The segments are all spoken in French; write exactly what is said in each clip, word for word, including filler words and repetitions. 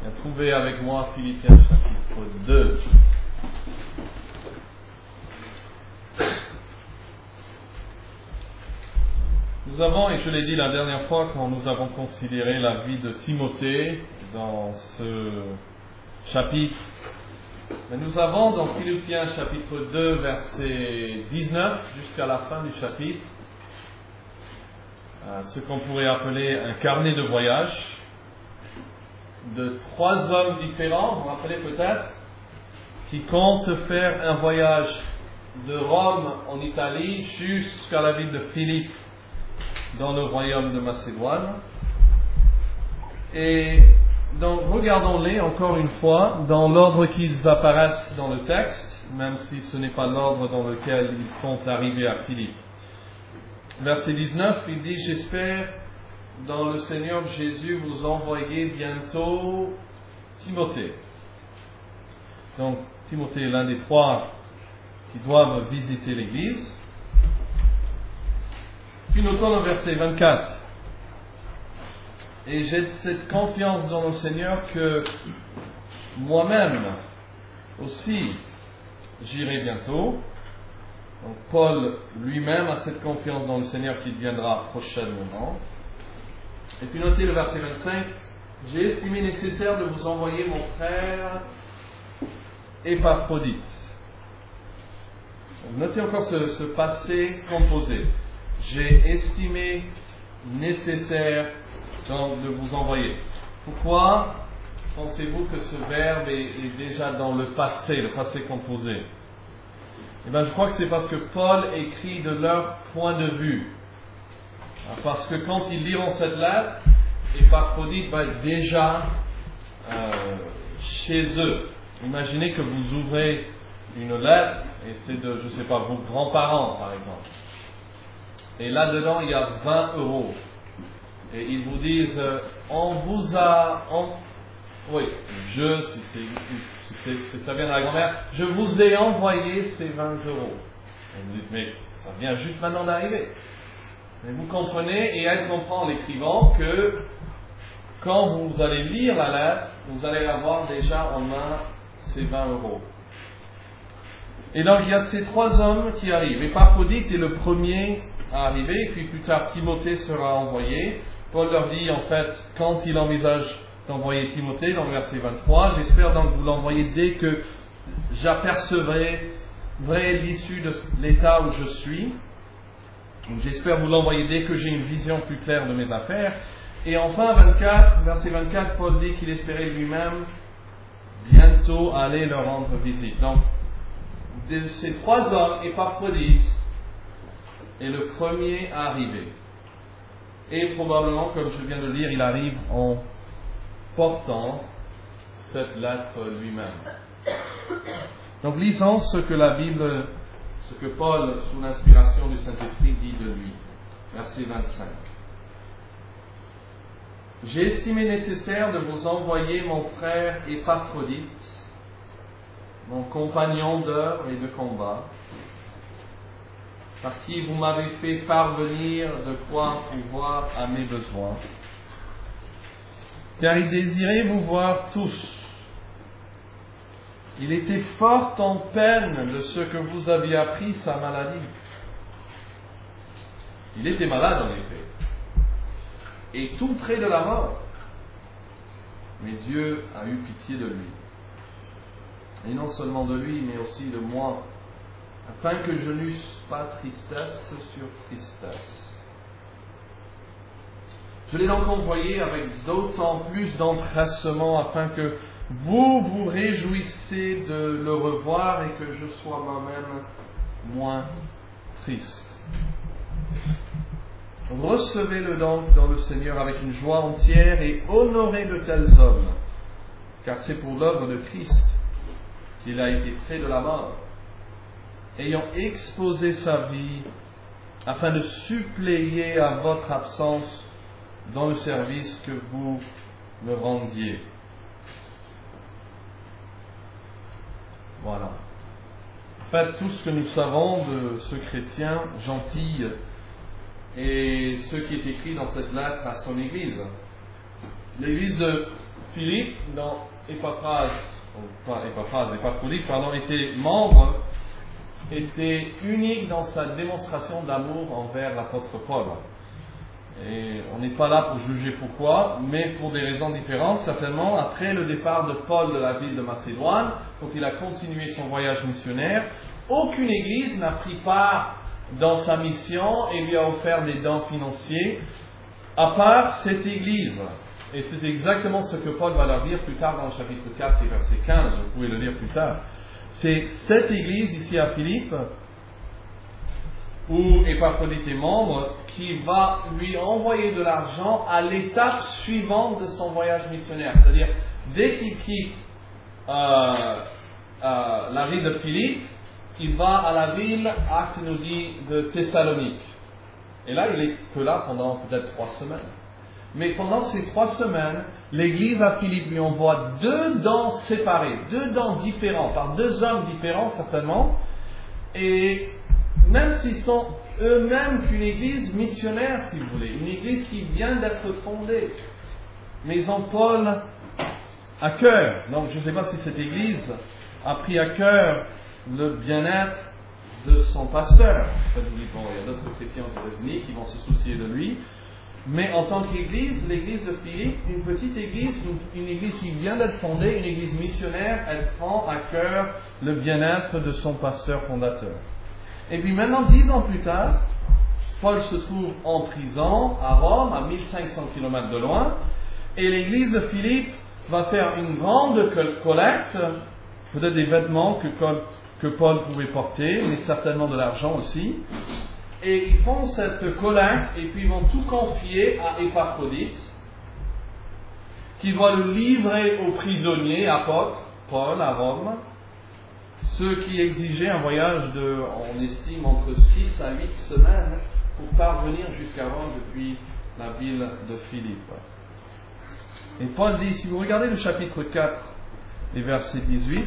Bien, trouvez avec moi Philippiens chapitre deux. Nous avons, et je l'ai dit la dernière fois quand nous avons considéré la vie de Timothée dans ce chapitre, mais nous avons dans Philippiens chapitre deux verset dix-neuf jusqu'à la fin du chapitre ce qu'on pourrait appeler un carnet de voyage de trois hommes différents, vous vous rappelez peut-être, qui comptent faire un voyage de Rome en Italie jusqu'à la ville de Philippe dans le royaume de Macédoine. Et donc regardons-les encore une fois dans l'ordre qu'ils apparaissent dans le texte, même si ce n'est pas l'ordre dans lequel ils font arriver à Philippe. Verset dix-neuf, il dit « J'espère dans le Seigneur Jésus vous envoyer bientôt Timothée. » Donc Timothée est l'un des trois qui doivent visiter l'Église. Puis notons le verset vingt-quatre. « Et j'ai cette confiance dans le Seigneur que moi-même aussi j'irai bientôt. » Donc Paul lui-même a cette confiance dans le Seigneur qu'il viendra prochainement. Et puis notez le verset vingt-cinq. « J'ai estimé nécessaire de vous envoyer mon frère Épaphrodite. » Notez encore ce, ce passé composé. « J'ai estimé nécessaire donc, de vous envoyer. » Pourquoi pensez-vous que ce verbe est, est déjà dans le passé, le passé composé? Eh bien, je crois que c'est parce que Paul écrit de leur point de vue. Parce que quand ils liront cette lettre, Épaphrodite va être déjà euh, chez eux. Imaginez que vous ouvrez une lettre, et c'est de, je ne sais pas, vos grands-parents, par exemple. Et là-dedans, il y a vingt euros. Et ils vous disent, euh, on vous a... On, oui, je, si c'est... C'est, c'est, ça vient de la grand-mère, je vous ai envoyé ces vingt euros. Et vous dites, mais ça vient juste maintenant d'arriver. Mais vous comprenez, et elle comprend l'écrivant, que quand vous allez lire la lettre, vous allez avoir déjà en main ces vingt euros. Et donc il y a ces trois hommes qui arrivent. Épaphrodite est le premier à arriver, puis plus tard Timothée sera envoyé. Paul leur dit en fait, quand il envisage d'envoyer Timothée, dans le verset vingt-trois, j'espère donc vous l'envoyer dès que j'apercevrai vrai l'issue de l'état où je suis. J'espère vous l'envoyer dès que j'ai une vision plus claire de mes affaires. Et enfin, vingt-quatre, verset vingt-quatre, Paul dit qu'il espérait lui-même bientôt aller leur rendre visite. Donc, de ces trois hommes, Épaphrodite est le premier à arriver. Et probablement, comme je viens de le lire, il arrive en portant cette lettre lui-même. Donc lisons ce que la Bible, ce que Paul, sous l'inspiration du Saint-Esprit, dit de lui. Verset vingt-cinq. « J'ai estimé nécessaire de vous envoyer mon frère Épaphrodite, mon compagnon d'œuvre et de combat, par qui vous m'avez fait parvenir de quoi pouvoir à mes besoins. Car il désirait vous voir tous. Il était fort en peine de ce que vous aviez appris sa maladie. » Il était malade en effet, et tout près de la mort. Mais Dieu a eu pitié de lui. Et non seulement de lui, mais aussi de moi, afin que je n'eusse pas tristesse sur tristesse. Je l'ai donc envoyé avec d'autant plus d'empressement afin que vous vous réjouissiez de le revoir et que je sois moi-même moins triste. Recevez-le donc dans le Seigneur avec une joie entière et honorez de tels hommes, car c'est pour l'œuvre de Christ qu'il a été près de la mort, ayant exposé sa vie afin de suppléer à votre absence dans le service que vous me rendiez. Voilà. En fait, tout ce que nous savons de ce chrétien gentil et ce qui est écrit dans cette lettre à son église. L'église de Philippe, dans Épaphras, pas Épaphras, Épaphrodite, pardon, était membre, était unique dans sa démonstration d'amour envers l'apôtre Paul. Et on n'est pas là pour juger pourquoi, mais pour des raisons différentes. Certainement, après le départ de Paul de la ville de Macédoine, quand il a continué son voyage missionnaire, aucune église n'a pris part dans sa mission et lui a offert des dons financiers, à part cette église. Et c'est exactement ce que Paul va leur dire plus tard dans le chapitre quatre et verset quinze, vous pouvez le lire plus tard. C'est cette église ici à Philippe, où Épaphrodite est membre, qui va lui envoyer de l'argent à l'étape suivante de son voyage missionnaire. C'est-à-dire, dès qu'il quitte euh, euh, la ville de Philippe, il va à la ville, Acte nous dit, de Thessalonique. Et là, il est que là pendant peut-être trois semaines. Mais pendant ces trois semaines, l'église à Philippe lui envoie deux dons séparés, deux dons différents, par deux hommes différents certainement. Et même s'ils sont eux-mêmes qu'une église missionnaire, si vous voulez, une église qui vient d'être fondée. Mais ils ont Paul à cœur. Donc je ne sais pas si cette église a pris à cœur le bien-être de son pasteur. Enfin, je vous dis, bon, il y a d'autres chrétiens aux États-Unis qui vont se soucier de lui. Mais en tant qu'église, l'église de Philippe, une petite église, une, une église qui vient d'être fondée, une église missionnaire, elle prend à cœur le bien-être de son pasteur fondateur. Et puis maintenant, dix ans plus tard, Paul se trouve en prison à Rome, à mille cinq cents kilomètres de loin, et l'église de Philippe va faire une grande collecte, peut-être des vêtements que Paul, que Paul pouvait porter, mais certainement de l'argent aussi. Et ils font cette collecte et puis ils vont tout confier à Épaphrodite, qui doit le livrer aux prisonniers apôtres, Paul à Rome, ce qui exigeait un voyage de, on estime, entre six à huit semaines pour parvenir jusqu'à Rome depuis la ville de Philippe. Et Paul dit, si vous regardez le chapitre quatre et verset dix-huit,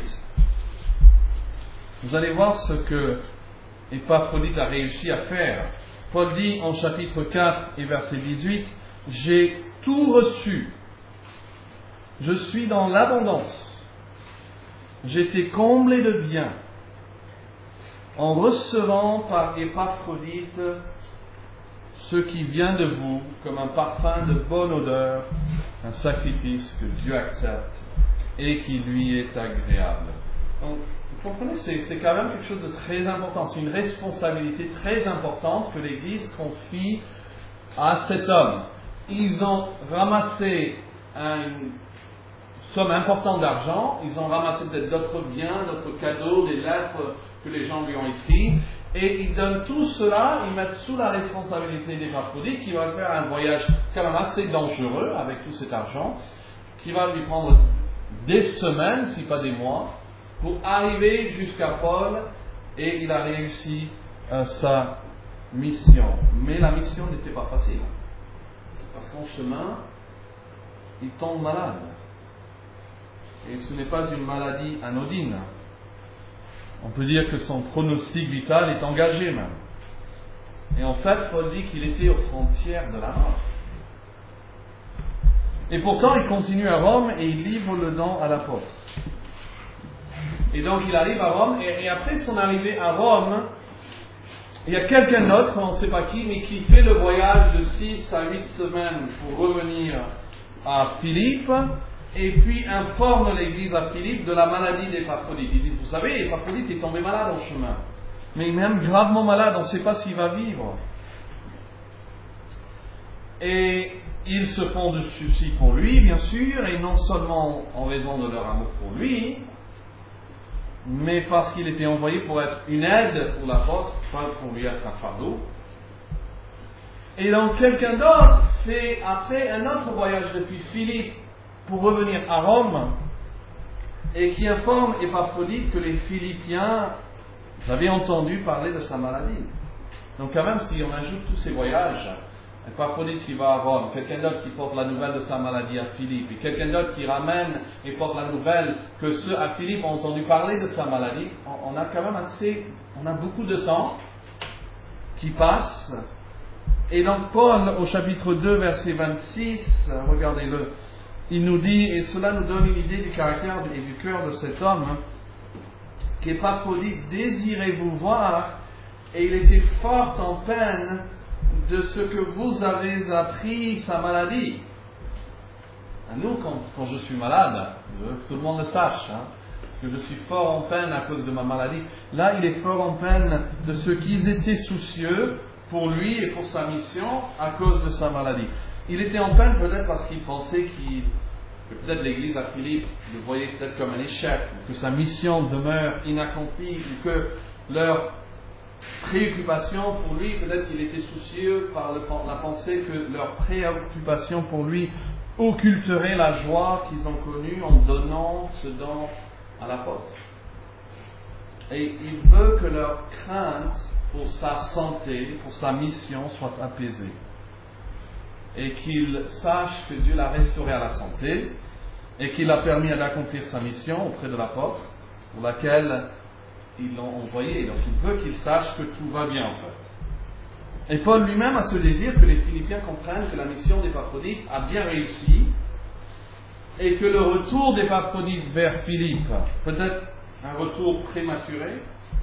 vous allez voir ce que Épaphrodite a réussi à faire. Paul dit en chapitre quatre et verset dix-huit, « J'ai tout reçu. Je suis dans l'abondance. J'étais comblé de biens en recevant par Épaphrodite ce qui vient de vous comme un parfum de bonne odeur, un sacrifice que Dieu accepte et qui lui est agréable. » Donc, vous comprenez, c'est, c'est quand même quelque chose de très important. C'est une responsabilité très importante que l'Église confie à cet homme. Ils ont ramassé un, une somme importante d'argent, ils ont ramassé peut-être d'autres biens, d'autres cadeaux, des lettres que les gens lui ont écrites, et ils donnent tout cela, ils mettent sous la responsabilité d'Épaphrodite, qui va faire un voyage quand même assez dangereux avec tout cet argent, qui va lui prendre des semaines, si pas des mois, pour arriver jusqu'à Paul, et il a réussi euh, sa mission. Mais la mission n'était pas facile, parce qu'en chemin, il tombe malade. Et ce n'est pas une maladie anodine. On peut dire que son pronostic vital est engagé même. Et en fait, Paul dit qu'il était aux frontières de la mort. Et pourtant, il continue à Rome et il livre le don à l'apôtre. Et donc, il arrive à Rome, et, et après son arrivée à Rome, il y a quelqu'un d'autre, on ne sait pas qui, mais qui fait le voyage de six à huit semaines pour revenir à Philippe, et puis informe l'église à Philippe de la maladie d'Épaphrodite. Ils disent, vous savez, Épaphrodite est tombé malade en chemin, mais même gravement malade, on ne sait pas s'il va vivre. Et ils se font de soucis pour lui, bien sûr, et non seulement en raison de leur amour pour lui, mais parce qu'il était envoyé pour être une aide pour l'apôtre, pas pour lui être un fardeau. Et donc quelqu'un d'autre fait après un autre voyage depuis Philippe pour revenir à Rome, et qui informe Épaphrodite que les Philippiens avaient entendu parler de sa maladie. Donc quand même, si on ajoute tous ces voyages, Épaphrodite qui va à Rome, quelqu'un d'autre qui porte la nouvelle de sa maladie à Philippe, et quelqu'un d'autre qui ramène et porte la nouvelle que ceux à Philippe ont entendu parler de sa maladie, on, on a quand même assez, on a beaucoup de temps qui passe. Et donc Paul, au chapitre deux, verset vingt-six, regardez-le, il nous dit, et cela nous donne une idée du caractère et du cœur de cet homme, hein, qu'Épaphrodite désirait vous voir, et il était fort en peine de ce que vous avez appris sa maladie. À nous, quand, quand je suis malade, je veux que tout le monde le sache, hein, parce que je suis fort en peine à cause de ma maladie. Là, il est fort en peine de ce qu'ils étaient soucieux pour lui et pour sa mission à cause de sa maladie. Il était en peine peut-être parce qu'il pensait qu'il, que peut-être l'Église à Philippe le voyait peut-être comme un échec, que sa mission demeure inaccomplie, ou que leur préoccupation pour lui, peut-être qu'il était soucieux par le, la pensée que leur préoccupation pour lui occulterait la joie qu'ils ont connue en donnant ce don à l'apôtre. Et il veut que leur crainte pour sa santé, pour sa mission soit apaisée. Et qu'il sache que Dieu l'a restauré à la santé et qu'il a permis d'accomplir sa mission auprès de l'apôtre pour laquelle ils l'ont envoyé. Donc il veut qu'il sache que tout va bien en fait. Et Paul lui-même a ce désir que les Philippiens comprennent que la mission d'Épaphrodite a bien réussi et que le retour d'Épaphrodite vers Philippe, peut-être un retour prématuré,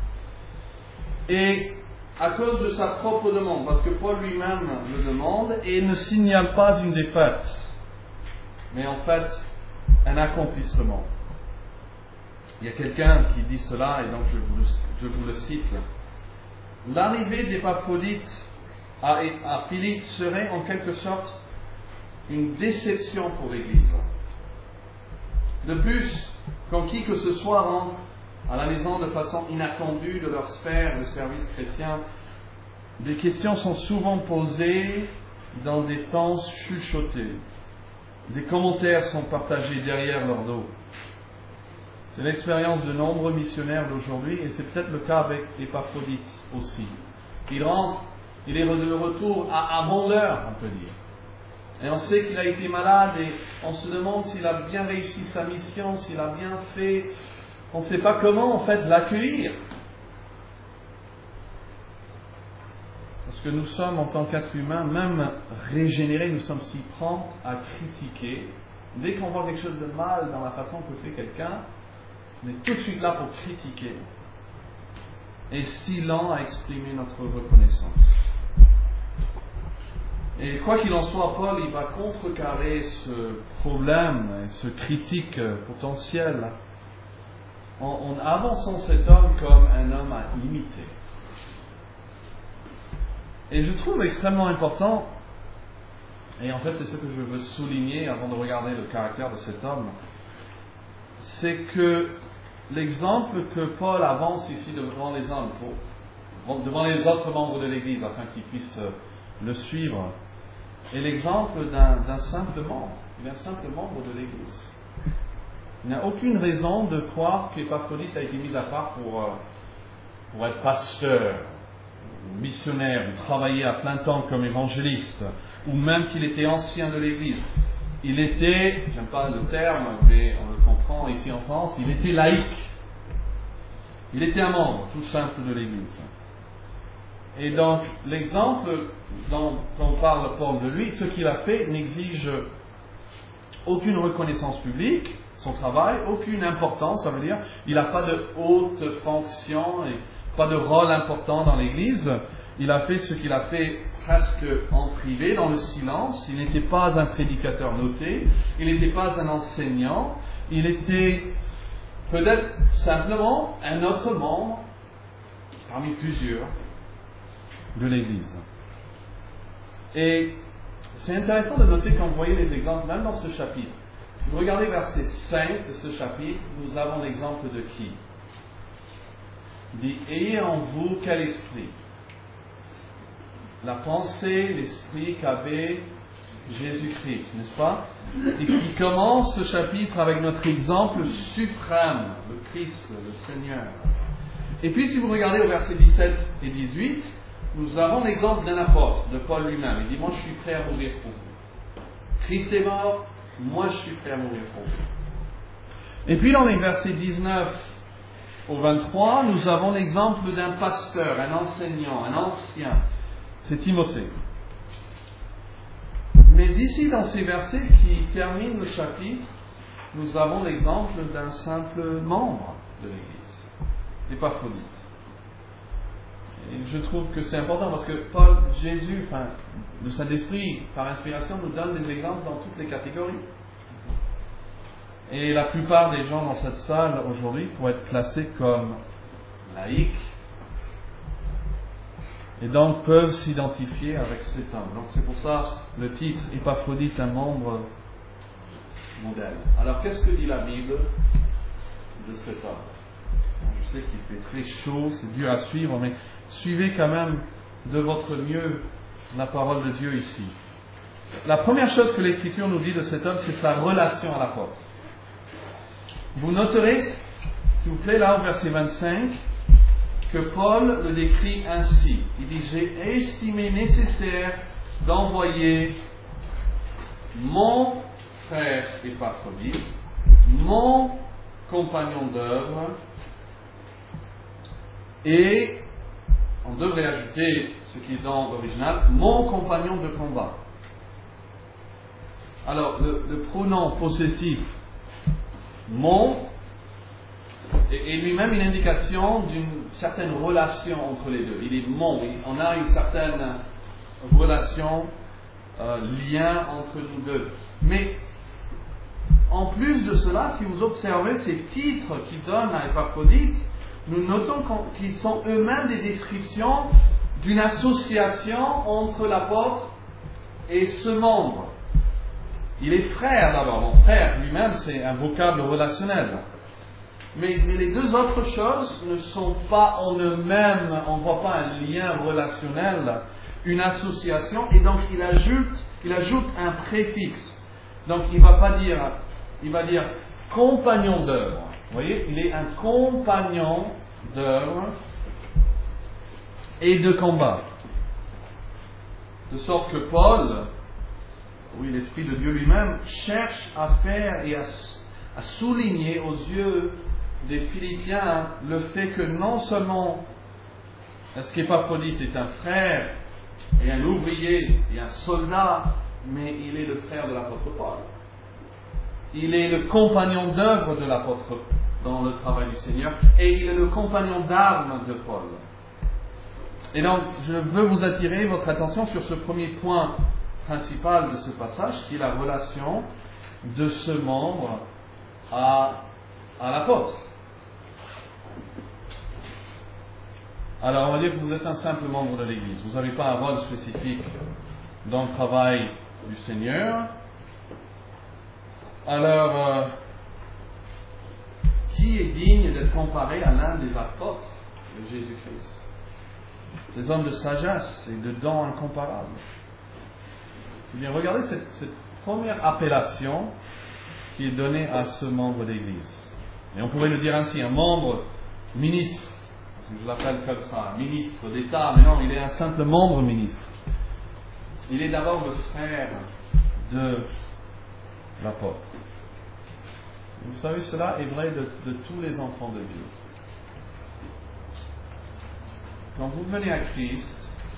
et à cause de sa propre demande, parce que Paul lui-même le demande et ne signale pas une défaite, mais en fait un accomplissement. Il y a quelqu'un qui dit cela, et donc je vous le, je vous le cite. L'arrivée d'Épaphrodite à, à Philippe serait en quelque sorte une déception pour l'Église. De plus, quand qui que ce soit rentre à la maison de façon inattendue de leur sphère de service chrétien, des questions sont souvent posées dans des temps chuchotés. Des commentaires sont partagés derrière leur dos. C'est l'expérience de nombreux missionnaires d'aujourd'hui, et c'est peut-être le cas avec Épaphrodite aussi. Il rentre, il est de retour à avant l'heure, on peut dire. Et on sait qu'il a été malade, et on se demande s'il a bien réussi sa mission, s'il a bien fait. On ne sait pas comment, en fait, l'accueillir. Parce que nous sommes, en tant qu'êtres humains, même régénérés, nous sommes si prompts à critiquer. Dès qu'on voit quelque chose de mal dans la façon que fait quelqu'un, on est tout de suite là pour critiquer. Et si lent à exprimer notre reconnaissance. Et quoi qu'il en soit, Paul, il va contrecarrer ce problème, ce critique potentiel, en, en avançant cet homme comme un homme à imiter. Et je trouve extrêmement important, et en fait c'est ce que je veux souligner avant de regarder le caractère de cet homme, c'est que l'exemple que Paul avance ici devant les hommes, pour, devant les autres membres de l'Église, afin qu'ils puissent le suivre, est l'exemple d'un, d'un simple membre, d'un simple membre de l'Église. Il n'y a aucune raison de croire qu'Épaphrodite a été mis à part pour, pour être pasteur, missionnaire, ou travailler à plein temps comme évangéliste, ou même qu'il était ancien de l'Église. Il était, j'aime pas le terme, mais on le comprend ici en France, il était laïque. Il était un membre tout simple de l'Église. Et donc, l'exemple dont on parle Paul de lui, ce qu'il a fait n'exige aucune reconnaissance publique, son travail, aucune importance, ça veut dire, il n'a pas de haute fonction et pas de rôle important dans l'Église. Il a fait ce qu'il a fait presque en privé, dans le silence. Il n'était pas un prédicateur noté, il n'était pas un enseignant, il était peut-être simplement un autre membre parmi plusieurs de l'Église. Et c'est intéressant de noter quand vous voyez les exemples, même dans ce chapitre. Si vous regardez verset cinq de ce chapitre, nous avons l'exemple de qui? Il dit, ayez en vous quel esprit? La pensée, l'esprit qu'avait Jésus-Christ, n'est-ce pas? Et qui commence ce chapitre avec notre exemple suprême, le Christ, le Seigneur. Et puis si vous regardez au verset dix-sept et dix-huit, nous avons l'exemple d'un apôtre, de Paul lui-même. Il dit, moi je suis prêt à mourir pour vous. Christ est mort, moi je suis prêt à mourir pour vous. Et puis dans les versets dix-neuf au vingt-trois, nous avons l'exemple d'un pasteur, un enseignant, un ancien. C'est Timothée. Mais ici, dans ces versets qui terminent le chapitre, nous avons l'exemple d'un simple membre de l'Église, Épaphrodite. Et je trouve que c'est important parce que Paul, Jésus, enfin, le Saint-Esprit, par inspiration, nous donne des exemples dans toutes les catégories. Et la plupart des gens dans cette salle aujourd'hui pourraient être classés comme laïcs et donc peuvent s'identifier avec cet homme. Donc c'est pour ça le titre Épaphrodite, un membre modèle. Alors qu'est-ce que dit la Bible de cet homme? Je sais qu'il fait très chaud, c'est dur à suivre, mais suivez quand même de votre mieux la parole de Dieu ici. La première chose que l'Écriture nous dit de cet homme, c'est sa relation à l'apôtre. Vous noterez, s'il vous plaît, là au verset vingt-cinq, que Paul le décrit ainsi. Il dit, j'ai estimé nécessaire d'envoyer mon frère Épaphrodite, mon compagnon d'œuvre, et on devrait ajouter ce qui est dans l'original, mon compagnon de combat. Alors, le, le pronom possessif mon est lui-même une indication d'une certaine relation entre les deux. Il est mon, on a une certaine relation, euh, lien entre nous deux. Mais en plus de cela, si vous observez ces titres qu'il donne à Épaphrodite, nous notons qu'ils sont eux-mêmes des descriptions d'une association entre l'apôtre et ce membre. Il est frère d'abord. Mon frère lui-même, c'est un vocable relationnel. Mais, mais les deux autres choses ne sont pas en eux-mêmes, on ne voit pas un lien relationnel, une association, et donc il ajoute, il ajoute un préfixe. Donc il ne va pas dire, il va dire compagnon d'œuvre. Vous voyez, il est un compagnon d'œuvre et de combat. De sorte que Paul, oui, l'Esprit de Dieu lui-même, cherche à faire et à, à souligner aux yeux des Philippiens le fait que non seulement est-ce qu'Épaphrodite est un frère et un ouvrier et un soldat, mais il est le frère de l'apôtre Paul. Il est le compagnon d'œuvre de l'apôtre dans le travail du Seigneur et il est le compagnon d'armes de Paul. Et donc, je veux vous attirer votre attention sur ce premier point principal de ce passage, qui est la relation de ce membre à, à l'apôtre. Alors, on va dire que vous êtes un simple membre de l'Église. Vous n'avez pas un rôle spécifique dans le travail du Seigneur. Alors, euh, qui est digne d'être comparé à l'un des apôtres de Jésus-Christ? Des hommes de sagesse et de dons incomparables. Eh bien, regardez cette, cette première appellation qui est donnée à ce membre d'Église. Et on pourrait le dire ainsi, un membre ministre. Parce que je l'appelle comme ça, un ministre d'État, mais non, il est un simple membre ministre. Il est d'abord le frère de l'apôtre. Vous savez, cela est vrai de, de tous les enfants de Dieu. Quand vous venez à Christ,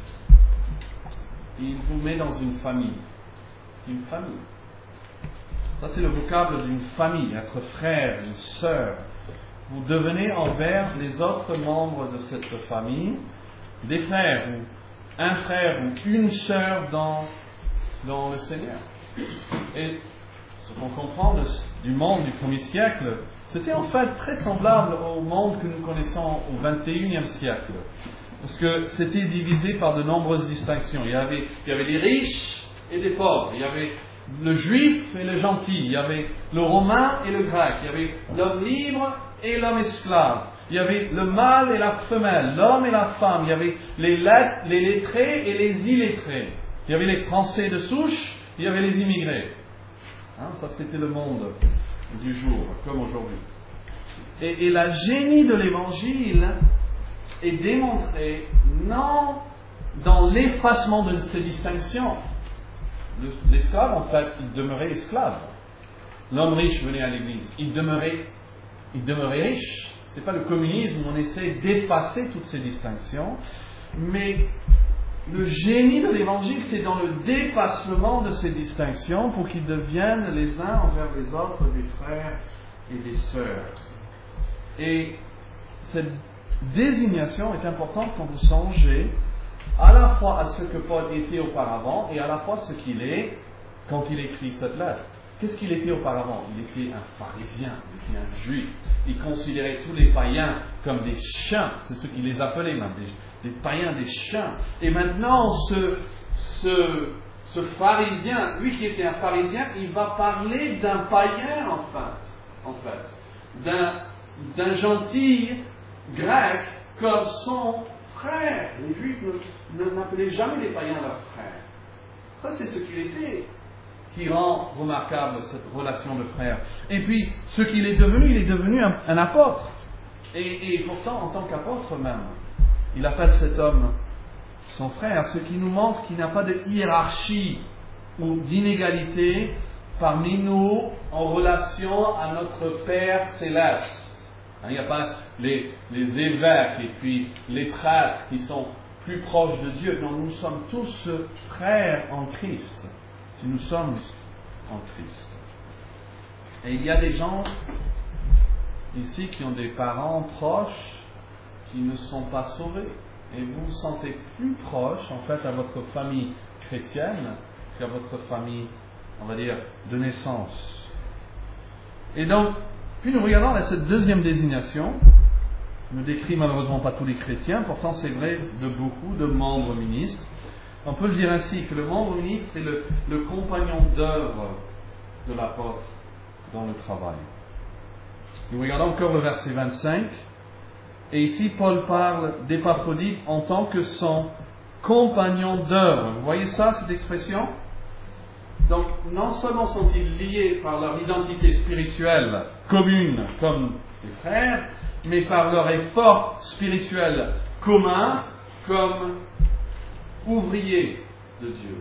il vous met dans une famille. Une famille. Ça, c'est le vocable d'une famille, être frère, une sœur. Vous devenez envers les autres membres de cette famille des frères, ou un frère ou une sœur dans, dans le Seigneur. Et ce qu'on comprend de, du monde du premier siècle, c'était en fait très semblable au monde que nous connaissons au vingt et unième siècle. Parce que c'était divisé par de nombreuses distinctions. Il y avait, il y avait les riches et les pauvres. Il y avait le juif et le gentil. Il y avait le romain et le grec. Il y avait l'homme libre et l'homme esclave. Il y avait le mâle et la femelle, l'homme et la femme. Il y avait les, lettres, les lettrés et les illettrés. Il y avait les Français de souche, il y avait les immigrés. Hein, ça, c'était le monde du jour, comme aujourd'hui. Et, et la génie de l'Évangile est démontré non dans l'effacement de ces distinctions. L'esclave, en fait, il demeurait esclave. L'homme riche venait à l'église, il demeurait, il demeurait riche. Ce n'est pas le communisme où on essaie d'effacer toutes ces distinctions, mais le génie de l'Évangile, c'est dans le dépassement de ces distinctions pour qu'ils deviennent les uns envers les autres des frères et des sœurs. Et cette désignation est importante quand vous songez à la fois à ce que Paul était auparavant et à la fois ce qu'il est quand il écrit cette lettre. Qu'est-ce qu'il était auparavant? Il était un pharisien, il était un juif. Il considérait tous les païens comme des chiens, c'est ce qu'il les appelait même, des, des païens, des chiens. Et maintenant, ce, ce, ce pharisien, lui qui était un pharisien, il va parler d'un païen en fait, en fait d'un, d'un gentil grec comme son frère. Les juifs ne, ne, n'appelaient jamais les païens leurs frères. Ça, c'est ce qu'il était, qui rend remarquable cette relation de frère. Et puis, ce qu'il est devenu, il est devenu un, un apôtre. Et, et pourtant, en tant qu'apôtre même, il appelle cet homme son frère, ce qui nous montre qu'il n'y a pas de hiérarchie ou d'inégalité parmi nous en relation à notre Père céleste. Il n'y a pas les, les évêques et puis les prêtres qui sont plus proches de Dieu. Non, nous sommes tous frères en Christ. Si nous sommes en Christ. Et il y a des gens ici qui ont des parents proches qui ne sont pas sauvés. Et vous vous sentez plus proche, en fait, à votre famille chrétienne qu'à votre famille, on va dire, de naissance. Et donc, puis nous regardons là, cette deuxième désignation, ne décrit malheureusement pas tous les chrétiens, pourtant c'est vrai de beaucoup de membres ministres. On peut le dire ainsi, que le membre ministre est le, le compagnon d'œuvre de l'apôtre dans le travail. Nous regardons encore le verset vingt-cinq. Et ici, Paul parle d'Épaphrodite en tant que son compagnon d'œuvre. Vous voyez ça, cette expression? Donc, non seulement sont-ils liés par leur identité spirituelle commune, comme les frères, mais par leur effort spirituel commun, comme ouvriers de Dieu.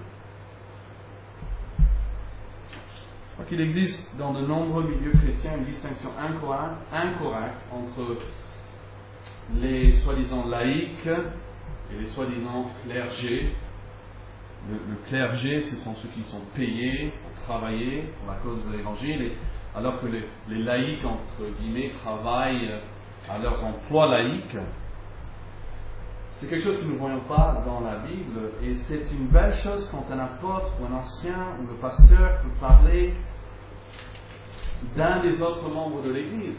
Je crois qu'il existe dans de nombreux milieux chrétiens une distinction incorrecte entre les soi-disant laïcs et les soi-disant clergés. Le, le clergé, ce sont ceux qui sont payés pour travailler pour la cause de l'Évangile, et, alors que les, les laïcs, entre guillemets, travaillent à leurs emplois laïques. C'est quelque chose que nous ne voyons pas dans la Bible, et c'est une belle chose quand un apôtre ou un ancien ou le pasteur peut parler d'un des autres membres de l'Église,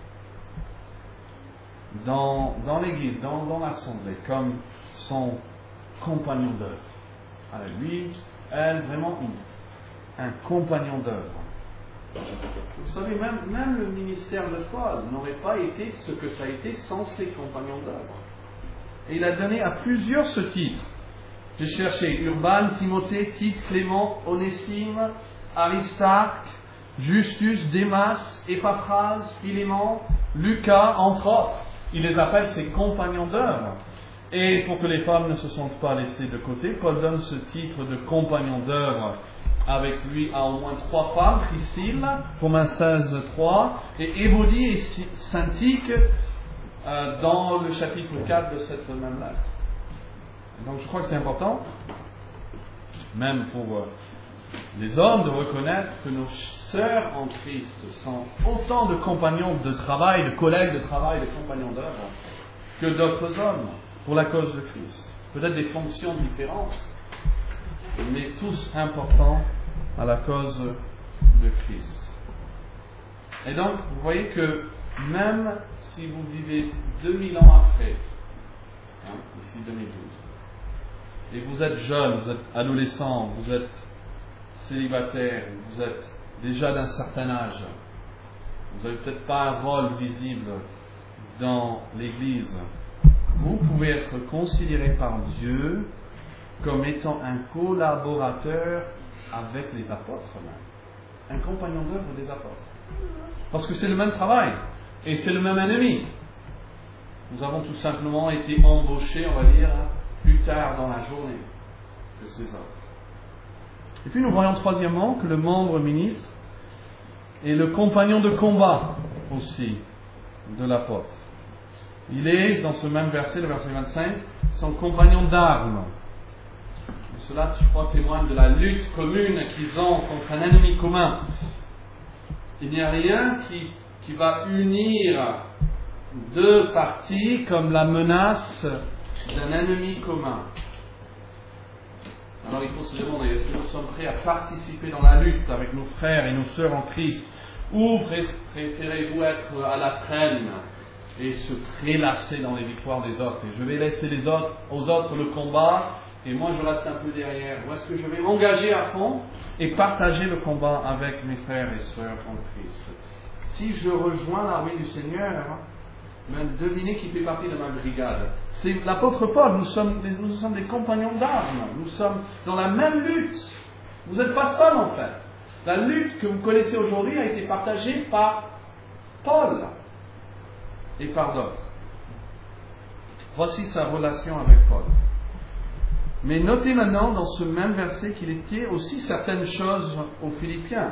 dans, dans l'Église, dans, dans l'Assemblée, comme son compagnon d'œuvre. Alors lui, elle, vraiment un compagnon d'œuvre. Vous savez, même, même le ministère de Paul n'aurait pas été ce que ça a été sans ses compagnons d'œuvre. Et il a donné à plusieurs ce titre. J'ai cherché Urbain, Timothée, Tite, Clément, Onésime, Aristarque, Justus, Démas, Épaphras, Philémon, Lucas, entre autres. Il les appelle ses compagnons d'œuvre. Et pour que les femmes ne se sentent pas laissées de côté, Paul donne ce titre de compagnon d'œuvre avec lui à au moins trois femmes, Priscille, Romains seize, trois, et Évodie et Syntyche euh, dans le chapitre quatre de cette même lettre. Donc je crois que c'est important, même pour euh, les hommes, de reconnaître que nos sœurs en Christ sont autant de compagnons de travail, de collègues de travail, de compagnons d'œuvre, que d'autres hommes pour la cause de Christ. Peut-être des fonctions différentes, mais tous importants à la cause de Christ. Et donc, vous voyez que même si vous vivez deux mille ans après, hein, ici deux mille douze, et vous êtes jeune, vous êtes adolescent, vous êtes célibataire, vous êtes déjà d'un certain âge, vous n'avez peut-être pas un rôle visible dans l'Église, vous pouvez être considéré par Dieu comme étant un collaborateur avec les apôtres même. Un compagnon d'œuvre des apôtres. Parce que c'est le même travail et c'est le même ennemi. Nous avons tout simplement été embauchés, on va dire, plus tard dans la journée que ces autres. Et puis nous voyons troisièmement que le membre ministre est le compagnon de combat aussi de l'apôtre. Il est, dans ce même verset, le verset vingt-cinq, son compagnon d'armes. Et cela, je crois, témoigne de la lutte commune qu'ils ont contre un ennemi commun. Il n'y a rien qui, qui va unir deux parties comme la menace d'un ennemi commun. Alors il faut se demander, est-ce que nous sommes prêts à participer dans la lutte avec nos frères et nos sœurs en Christ, ou préférez-vous être à la traîne et se prélasser dans les victoires des autres? Et je vais laisser les autres, aux autres le combat, et moi je reste un peu derrière. Ou est-ce que je vais m'engager à fond et partager le combat avec mes frères et sœurs en Christ? Si je rejoins l'armée du Seigneur, ben, devinez qui fait partie de ma brigade. C'est l'apôtre Paul. Nous sommes, nous sommes des compagnons d'armes. Nous sommes dans la même lutte. Vous n'êtes pas seuls en fait. La lutte que vous connaissez aujourd'hui a été partagée par Paul et par d'autres. Voici sa relation avec Paul. Mais notez maintenant dans ce même verset qu'il était aussi certaines choses aux Philippiens.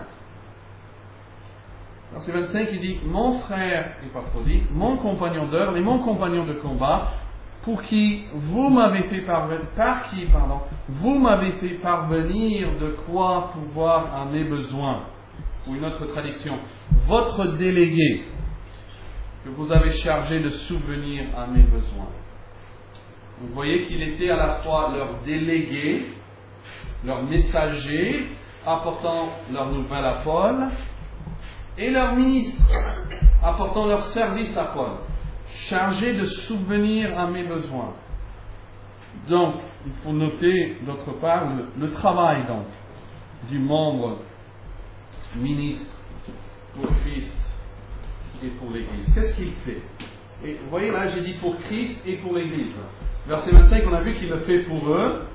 Verset vingt-cinq, il dit « Mon frère Épaphrodite, mon compagnon d'œuvre et mon compagnon de combat, pour qui vous m'avez fait parvenir, par qui, pardon, vous m'avez fait parvenir de quoi pouvoir à mes besoins. » Ou une autre traduction, « Votre délégué, que vous avez chargé de souvenir à mes besoins. » Vous voyez qu'il était à la fois leur délégué, leur messager, apportant leur nouvelle à Paul, et leur ministre, apportant leur service à Paul, chargé de souvenir à mes besoins. Donc, il faut noter d'autre part le, le travail donc du membre ministre pour Christ et pour l'Église. Qu'est-ce qu'il fait? Et vous voyez là, j'ai dit pour Christ et pour l'Église. Verset vingt-cinq, on a vu qu'il le fait pour eux.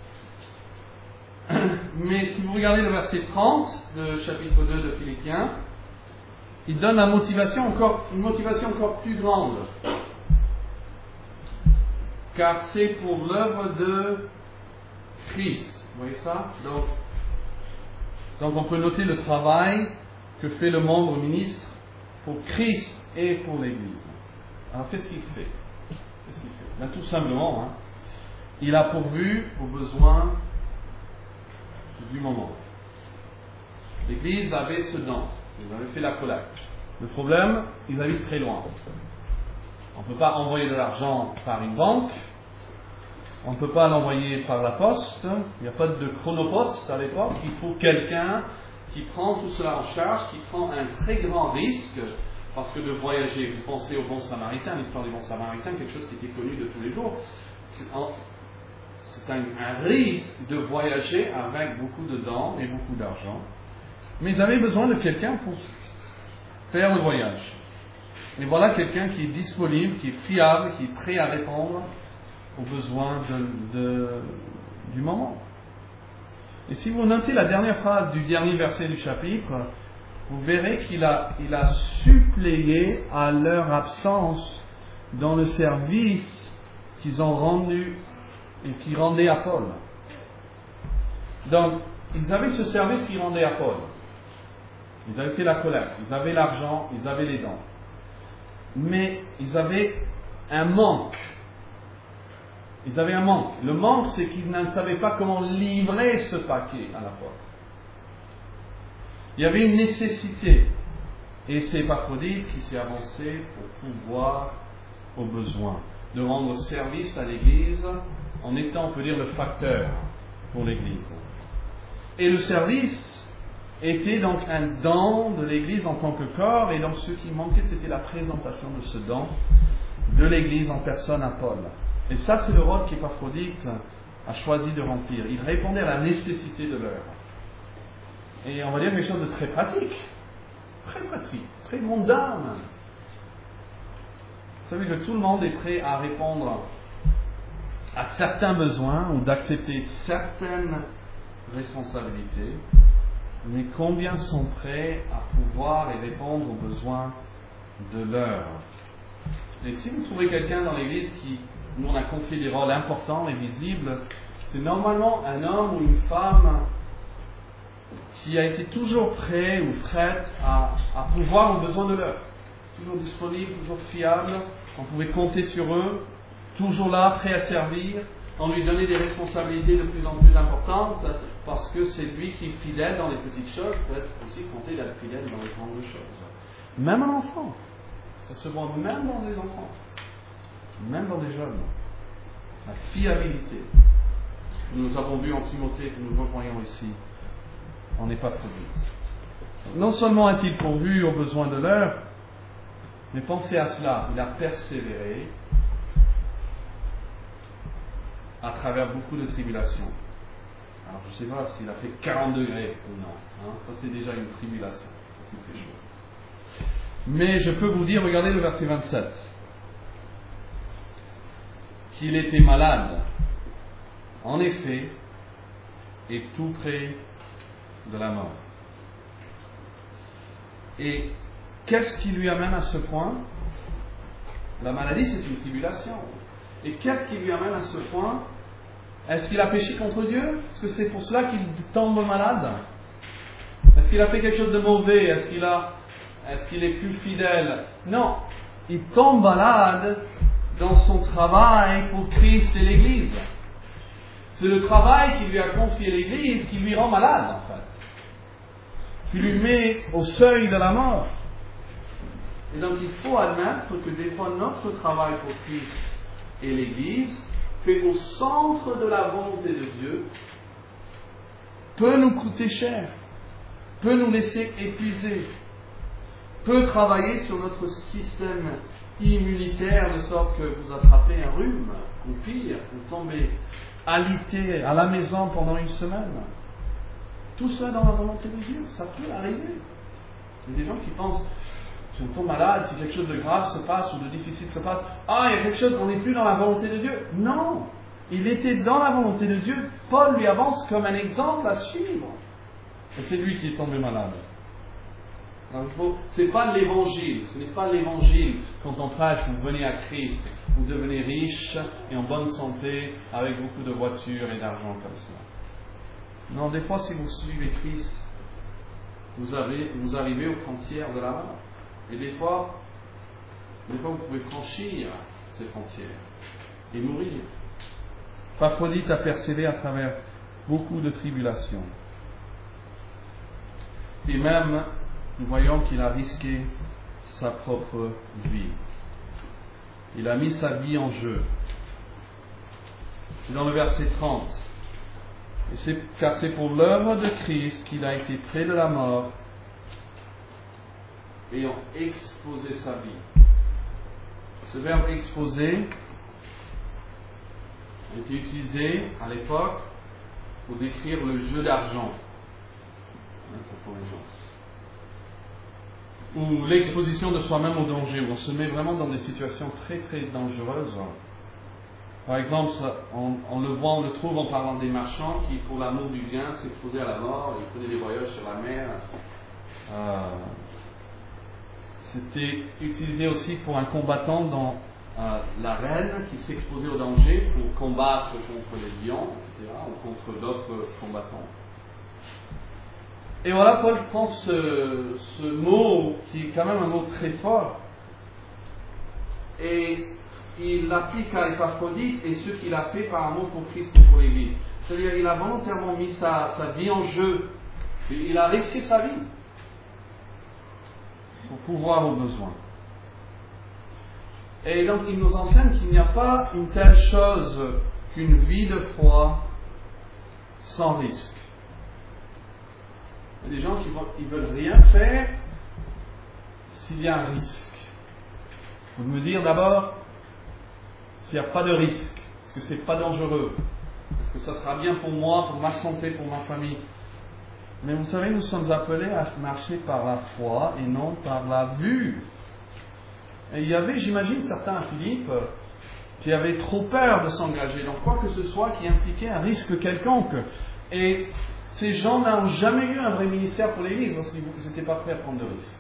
Mais si vous regardez le verset trente de chapitre deux de Philippiens, il donne la motivation encore, une motivation encore plus grande. Car c'est pour l'œuvre de Christ. Vous voyez ça? Donc, donc on peut noter le travail que fait le membre ministre pour Christ et pour l'Église. Alors qu'est-ce qu'il fait? Qu'est-ce qu'il fait? Ben, tout simplement, hein, il a pourvu aux besoins du moment. L'Église avait ce don. Ils avaient fait la collecte. Le problème, ils habitent très loin. On ne peut pas envoyer de l'argent par une banque. On ne peut pas l'envoyer par la poste. Il n'y a pas de chronopost à l'époque. Il faut quelqu'un qui prend tout cela en charge, qui prend un très grand risque. Parce que de voyager, vous pensez au bon samaritain, l'histoire du bon samaritain, quelque chose qui était connu de tous les jours. C'est un, c'est un, un risque de voyager avec beaucoup de dons et beaucoup d'argent. Mais ils avaient besoin de quelqu'un pour faire le voyage. Et voilà quelqu'un qui est disponible, qui est fiable, qui est prêt à répondre aux besoins de, de, du moment. Et si vous notez la dernière phrase du dernier verset du chapitre, vous verrez qu'il a, il a suppléé à leur absence dans le service qu'ils ont rendu et qu'ils rendaient à Paul. Donc, ils avaient ce service qu'ils rendaient à Paul. Ils avaient fait la collecte, ils avaient l'argent, ils avaient les dons. Mais ils avaient un manque. Ils avaient un manque. Le manque, c'est qu'ils ne savaient pas comment livrer ce paquet à l'apôtre. Il y avait une nécessité. Et c'est Épaphrodite qui s'est avancé pour pouvoir aux besoins, de rendre service à l'Église en étant, on peut dire, le facteur pour l'Église. Et le service était donc un don de l'Église en tant que corps, et donc ce qui manquait, c'était la présentation de ce don de l'Église en personne à Paul. Et ça, c'est le rôle qu'Épaphrodite a choisi de remplir. Il répondait à la nécessité de l'heure. Et on va dire quelque chose de très pratique, très pratique, très mondain. Vous savez que tout le monde est prêt à répondre à certains besoins ou d'accepter certaines responsabilités, mais combien sont prêts à pouvoir et répondre aux besoins de l'heure? Et si vous trouvez quelqu'un dans l'Église qui nous on a confié des rôles importants et visibles, c'est normalement un homme ou une femme qui a été toujours prêt ou prête à, à pouvoir aux besoins de l'heure. Toujours disponible, toujours fiable, on pouvait compter sur eux, toujours là, prêt à servir, On lui donnait des responsabilités de plus en plus importantes parce que c'est lui qui est fidèle dans les petites choses, peut être aussi compté d'être fidèle dans les grandes choses. Même un enfant, ça se voit même dans les enfants, même dans les jeunes. La fiabilité. Nous avons vu en Timothée que nous revoyons ici, on n'est pas trop vite. Non seulement a-t-il pourvu aux besoins de l'heure, mais pensez à cela, il a persévéré à travers beaucoup de tribulations. Alors je ne sais pas s'il a fait quarante degrés ou non, hein, ça c'est déjà une tribulation, c'est très chaud. Mais je peux vous dire, regardez le verset vingt-sept, qu'il était malade, en effet, et tout près de la mort. Et qu'est-ce qui lui amène à ce point? La maladie, c'est une tribulation. Et qu'est-ce qui lui amène à ce point? Est-ce qu'il a péché contre Dieu? Est-ce que c'est pour cela qu'il tombe malade? Est-ce qu'il a fait quelque chose de mauvais? Est-ce qu'il a, est-ce qu'il est plus fidèle? Non, il tombe malade dans son travail pour Christ et l'Église. C'est le travail qui lui a confié l'Église qui lui rend malade, en fait. Qui lui met au seuil de la mort. Et donc il faut admettre que des fois notre travail pour Christ et l'Église, fait au centre de la volonté de Dieu, peut nous coûter cher, peut nous laisser épuiser, peut travailler sur notre système immunitaire de sorte que vous attrapez un rhume, ou pire, vous tombez alité à la maison pendant une semaine. Tout ça dans la volonté de Dieu, ça peut arriver. Il y a des gens qui pensent, si on tombe malade, si quelque chose de grave se passe ou de difficile se passe, ah, il y a quelque chose, on n'est plus dans la volonté de Dieu. Non, il était dans la volonté de Dieu. Paul lui avance comme un exemple à suivre. Et c'est lui qui est tombé malade. Ce n'est pas l'évangile, ce n'est pas l'évangile. Quand on prêche, vous venez à Christ, vous devenez riche et en bonne santé, avec beaucoup de voitures et d'argent comme ça. Non, des fois, si vous suivez Christ, vous, avez, vous arrivez aux frontières de la mort. Et des fois, des fois, vous pouvez franchir ces frontières et mourir. Paphrodite a persévéré à travers beaucoup de tribulations. Et même, nous voyons qu'il a risqué sa propre vie. Il a mis sa vie en jeu. C'est dans le verset trente. Et c'est, car c'est pour l'œuvre de Christ qu'il a été près de la mort, ayant exposé sa vie. Ce verbe exposer a été utilisé à l'époque pour décrire le jeu d'argent, ou l'exposition de soi-même au danger, où on se met vraiment dans des situations très très dangereuses. Par exemple, on, on le voit, on le trouve en parlant des marchands qui, pour l'amour du bien, s'exposaient à la mort, ils faisaient des voyages sur la mer. Euh, c'était utilisé aussi pour un combattant dans euh, l'arène qui s'exposait au danger pour combattre contre les lions, et cetera, ou contre d'autres combattants. Et voilà, Paul prend ce, ce mot qui est quand même un mot très fort et il l'applique à Épaphrodite et ce qu'il a fait par amour pour Christ et pour l'Église. C'est-à-dire qu'il a volontairement mis sa, sa vie en jeu, il a risqué sa vie pour pouvoir aux besoins. Et donc il nous enseigne qu'il n'y a pas une telle chose qu'une vie de foi sans risque. Il y a des gens qui ne veulent rien faire s'il y a un risque. Vous me dire d'abord s'il n'y a pas de risque, est-ce que c'est pas dangereux, est-ce que ça sera bien pour moi, pour ma santé, pour ma famille. Mais vous savez, nous sommes appelés à marcher par la foi et non par la vue. Et il y avait, j'imagine, certains à Philippe qui avaient trop peur de s'engager dans quoi que ce soit qui impliquait un risque quelconque. Et ces gens n'ont jamais eu un vrai ministère pour l'Église parce qu'ils n'étaient pas prêts à prendre de risques.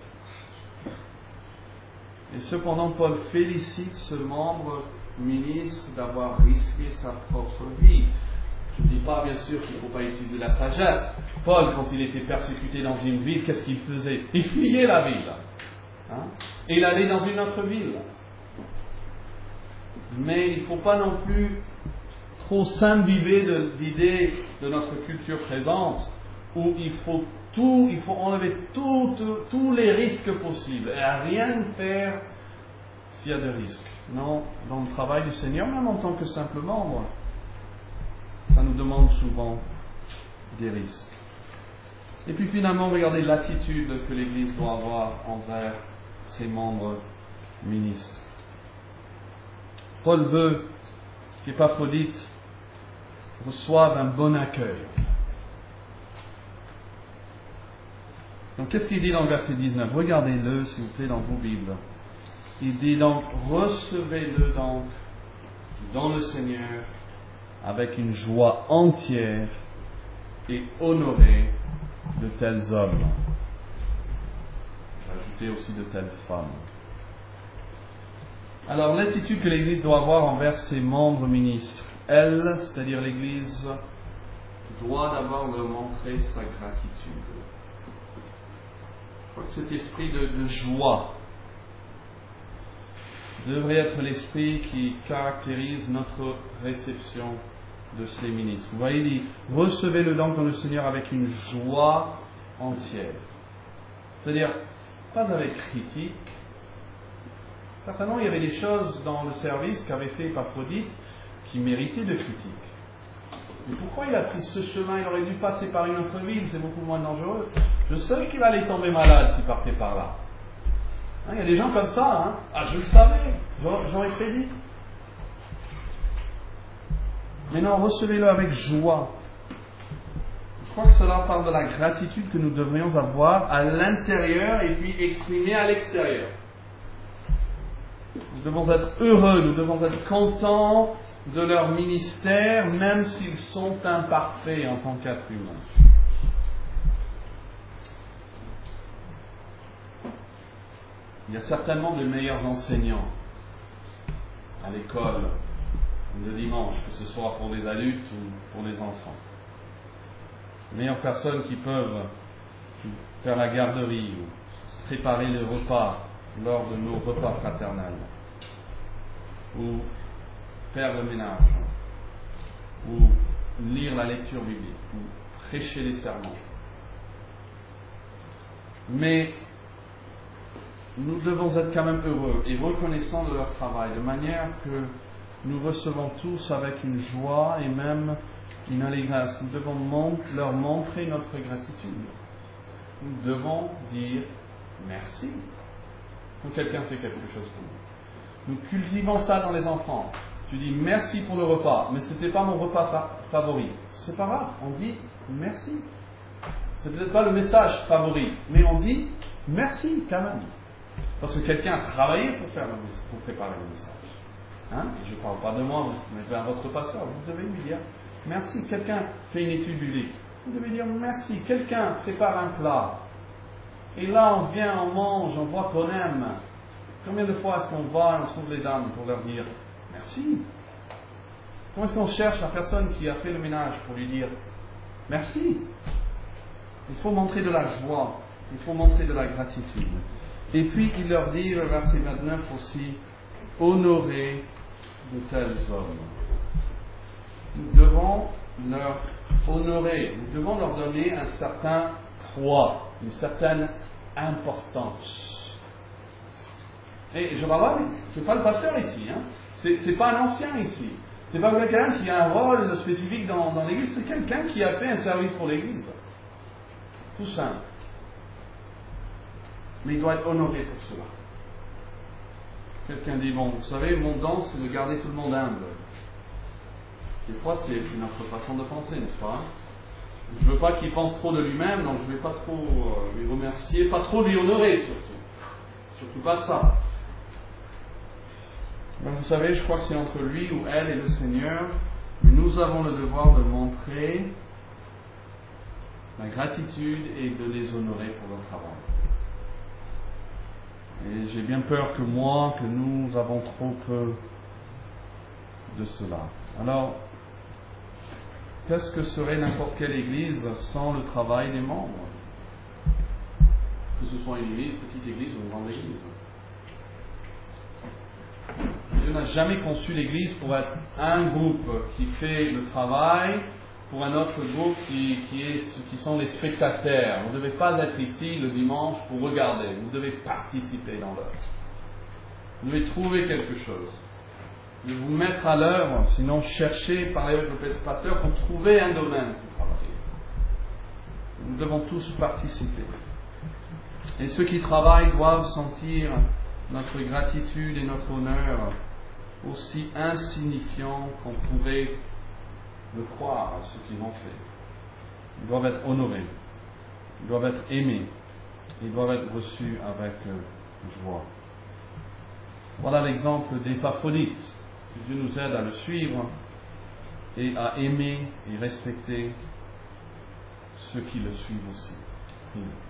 Et cependant, Paul félicite ce membre ministre d'avoir risqué sa propre vie. Je ne dis pas, bien sûr, qu'il ne faut pas utiliser la sagesse. Paul, quand il était persécuté dans une ville, qu'est-ce qu'il faisait? Il fuyait la ville. Hein? Et il allait dans une autre ville. Mais il ne faut pas non plus trop s'imbiber de l'idée de notre culture présente, où il faut tout, il faut enlever tout, tout, tous les risques possibles et à rien faire s'il y a des risques. Non, dans le travail du Seigneur, même en tant que simple membre, ça nous demande souvent des risques. Et puis finalement, regardez l'attitude que l'Église doit avoir envers ses membres ministres. Paul veut qu'Épaphrodite reçoive un bon accueil. Donc qu'est-ce qu'il dit dans le verset dix-neuf? Regardez-le s'il vous plaît dans vos Bibles. Il dit donc, recevez-le donc dans le Seigneur avec une joie entière et honorez de tels hommes. J'ai ajouté aussi de telles femmes. Alors l'attitude que l'Église doit avoir envers ses membres ministres, elle, c'est-à-dire l'Église, doit d'abord leur montrer sa gratitude. Je crois que cet esprit de, de joie devrait être l'esprit qui caractérise notre réception de ces ministres. Vous voyez, il dit, recevez-le donc dans le Seigneur avec une joie entière. C'est-à-dire, pas avec critique. Certainement, il y avait des choses dans le service qu'avait fait Épaphrodite qui méritaient de critique. Mais pourquoi il a pris ce chemin? Il aurait dû passer par une autre ville, c'est beaucoup moins dangereux. Je savais qu'il allait tomber malade s'il partait par là. Hein, il y a des gens comme ça, hein. Ah, je le savais, j'aurais prédit. Mais non, recevez-le avec joie. Je crois que cela parle de la gratitude que nous devrions avoir à l'intérieur et puis exprimer à l'extérieur. Nous devons être heureux, nous devons être contents de leur ministère, même s'ils sont imparfaits en tant qu'êtres humains. Il y a certainement de meilleurs enseignants à l'école le dimanche, que ce soit pour les adultes ou pour les enfants. Les meilleures personnes qui peuvent faire la garderie ou préparer le repas lors de nos repas fraternels, ou faire le ménage, ou lire la lecture biblique, ou prêcher les sermons. Mais nous devons être quand même heureux et reconnaissants de leur travail, de manière que nous recevons tous avec une joie et même une allégresse. Nous devons mont- leur montrer notre gratitude. Nous devons dire merci quand quelqu'un fait quelque chose pour nous. Nous cultivons ça dans les enfants. Tu dis merci pour le repas, mais ce n'était pas mon repas fa- favori. C'est pas grave, on dit merci. C'est peut-être pas le message favori, mais on dit merci quand même. Parce que quelqu'un a travaillé pour, faire le, pour préparer le message. Hein? Et je ne parle pas de moi, mais vers votre pasteur, vous devez lui dire merci. Quelqu'un fait une étude biblique, vous devez dire merci. Quelqu'un prépare un plat, et là on vient, on mange, on voit qu'on aime. Combien de fois est-ce qu'on va et on trouve les dames pour leur dire merci? Comment est-ce qu'on cherche la personne qui a fait le ménage pour lui dire merci? Il faut montrer de la joie, il faut montrer de la gratitude. Et puis il leur dit, le verset vingt-neuf aussi, honorer de tels hommes. Nous devons leur honorer, nous devons leur donner un certain poids, une certaine importance. Et je vais voir, ce n'est pas le pasteur ici, hein. c'est, c'est pas un ancien ici, c'est pas quelqu'un qui a un rôle spécifique dans, dans l'église, c'est quelqu'un qui a fait un service pour l'église. Tout simple. Mais il doit être honoré pour cela. Quelqu'un dit, bon, vous savez, mon don, c'est de garder tout le monde humble. Des fois, c'est notre façon de penser, n'est-ce pas? Je ne veux pas qu'il pense trop de lui-même, donc je ne vais pas trop euh, lui remercier, pas trop lui honorer, surtout. Surtout pas ça. Donc, vous savez, je crois que c'est entre lui ou elle et le Seigneur, mais nous avons le devoir de montrer la gratitude et de les honorer pour leur travail. Et j'ai bien peur que moi, que nous avons trop peu de cela. Alors, qu'est-ce que serait n'importe quelle église sans le travail des membres? Que ce soit une église, une petite église ou une grande église. Dieu n'a jamais conçu l'Église pour être un groupe qui fait le travail pour un autre groupe qui, qui, est, qui sont les spectateurs. Vous ne devez pas être ici le dimanche pour regarder, vous devez participer dans l'œuvre. Vous devez trouver quelque chose. Vous devez vous mettre à l'œuvre, sinon chercher, parler avec le pasteur pour trouver un domaine pour travailler. Nous devons tous participer. Et ceux qui travaillent doivent sentir notre gratitude et notre honneur aussi insignifiants qu'on pourrait le croire à ce qu'ils ont fait. Ils doivent être honorés, ils doivent être aimés, ils doivent être reçus avec joie. Voilà l'exemple d'Épaphrodite. Que Dieu nous aide à le suivre et à aimer et respecter ceux qui le suivent aussi. Prions.